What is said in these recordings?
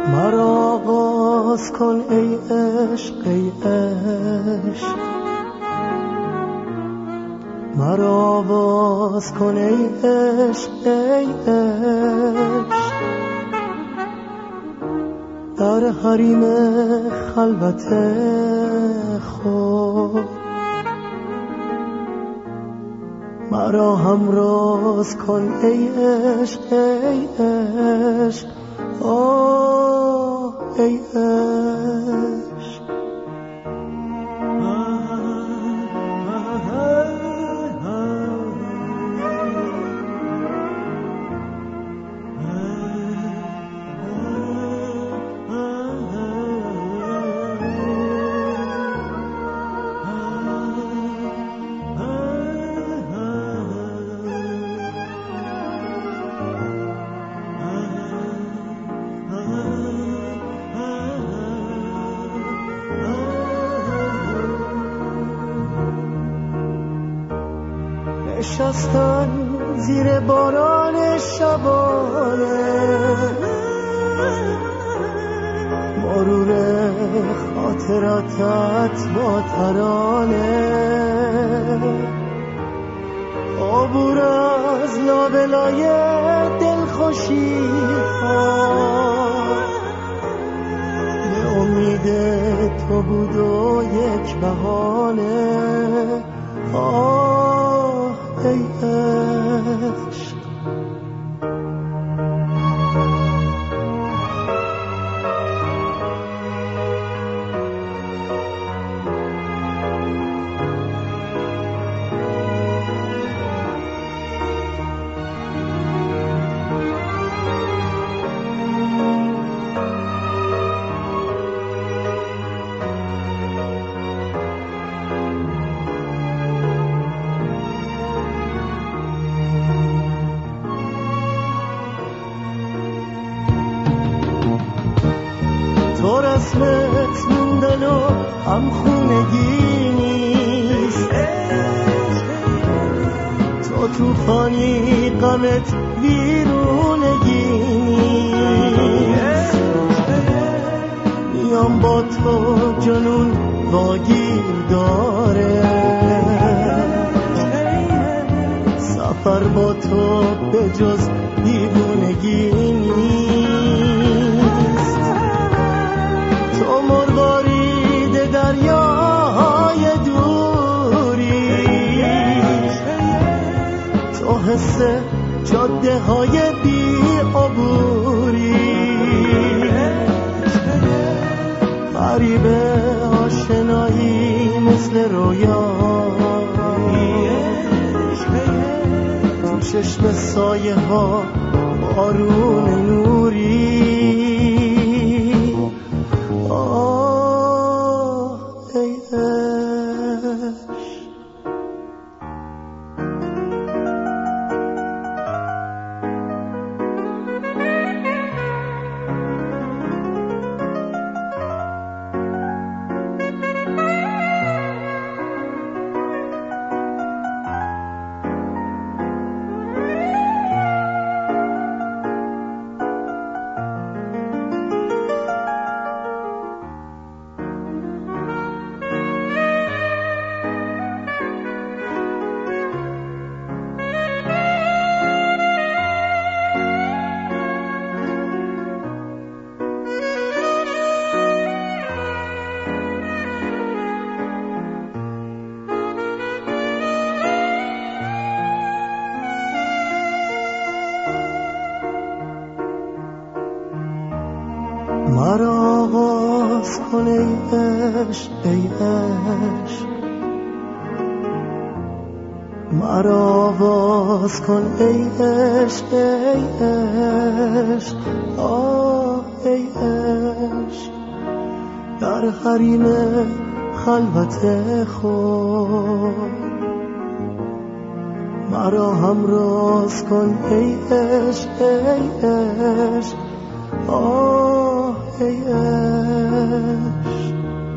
مرا باز کن ای عشق ای عشق، مرا باز کن ای عشق ای عشق، در حریم خلوت خود مرا همراز کن ای عشق ای عشق، آه ای عشق. نشستن زیر باران شبانه، مرور خاطراتت با ترانه، عبور از لابلای دلخوشی ها، به امید تو بود و یک بهانه، آه ای عشق. تو رسمت موندن و هم خونگی نیست، تو توفانی غمت ویرونگی نیست، میام با تو جنون واگیر داره، سفر با تو به جز دیوونگی نیست، تو مروارید دریاهای دوری، تو حس جاده های بی عبوری، غریب آشنایی مثل رویایی، تو چشم سایه ها بارون نوری، آه ای عشق. مرا باز کن ای عشق ای عشق، مرا باز کن ای عشق ای عشق، آه ای عشق، در حریم خلوت خود مرا همراز کن ای عشق ای عشق، آه ای عشق.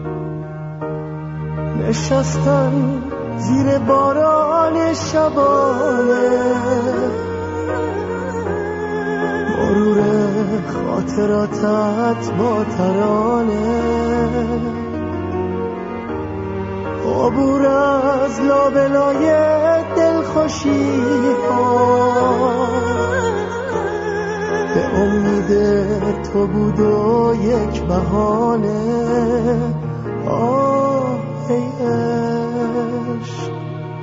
نشستن زیر باران شبانه، مرور خاطراتت با ترانه، عبور از لابلای دلخوشی ها، به امید تو بود و یک بهانه. آه ای عشق،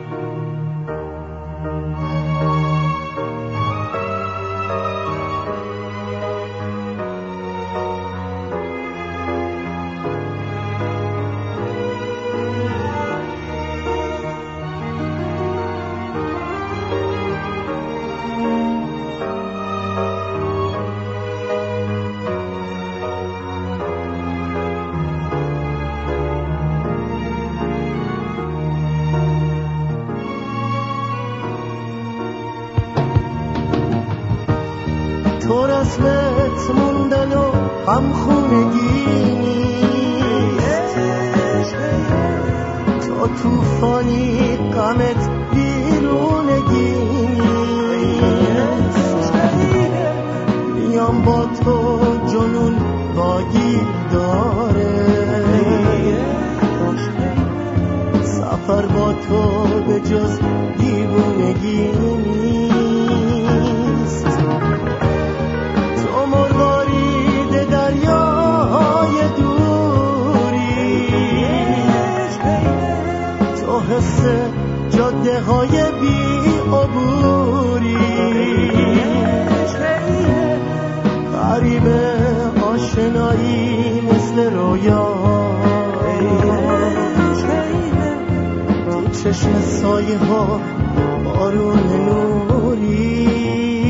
تو رسمت موندن و هم خونگی نیست، تو توفانی غمت بیرونگی نیست. میام با تو جنون واگیر داره، سفر با تو به جز دیوونگی نیست. تو مروارید دریای دوری، تو حس جاده های بی عبوری، غریب آشنایی مثل رویا، تو چشم سایه ها بارون نوری.